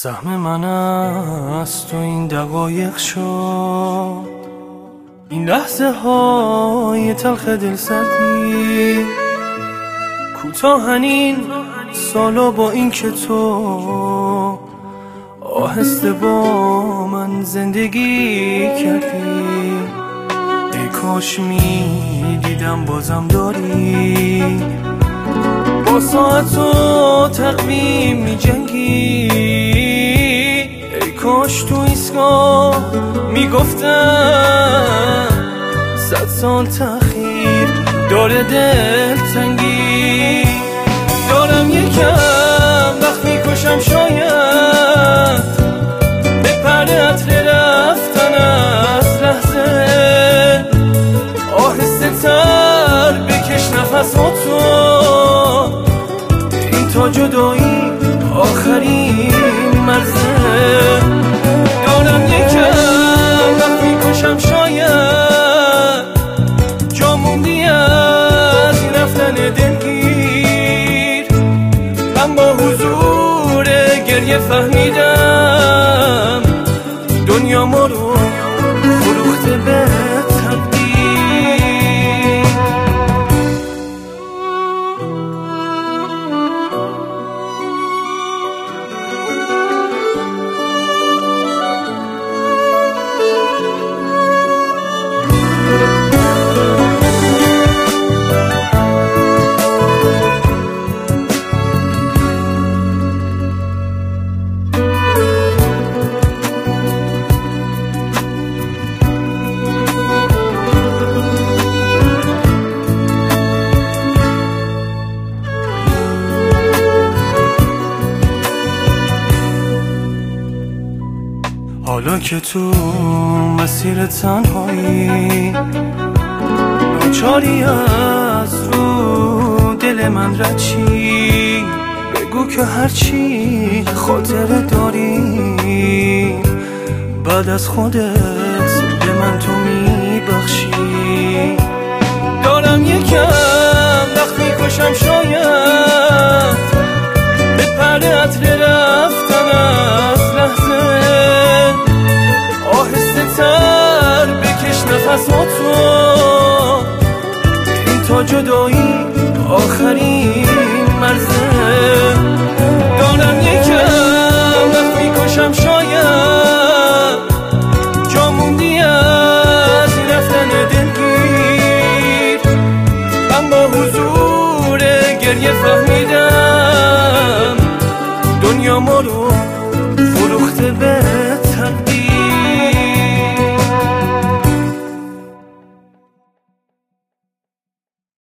سهم من از تو این دقایق شد، این لحظه های تلخ دل سردی کوتاهن سالا با این که تو آهسته با من زندگی کردی. ای کاش می دیدم بازم داری با ساعت و تقویم می جنگی. ای کاش تو ایستگاه می گفتم 100 سال تأخیر داره دل تنگی. دارم یکم وقت می کشم شاید به پرده عطر رفتن از لحظه. آهسته تر بکش نفساتو، این تا جدایی آخرین مرزه. دارم یکم وقت میکشم شاید جا موندی از این رفتن دلگیر. من با حضور گریه فهمیدم دنیا ما رو فروخته به تقدیر. حالا که تو مسیر تنهایی ناچاری از رو دل من رد چی، بگو که هرچی خاطره داری بعد از خودت به من تو میبخشی. دارم یکم وقت میکشم شاید به پرده عطر رفتن از لحظه. آهسته تر بکش نفساتو، این تا جدایی آخرین مرزه. دارم یکم وقت میکشم شاید جا موندی از این رفتن دلگیر. من با حضور گریه فهمیدم دنیا ما رو فروخته به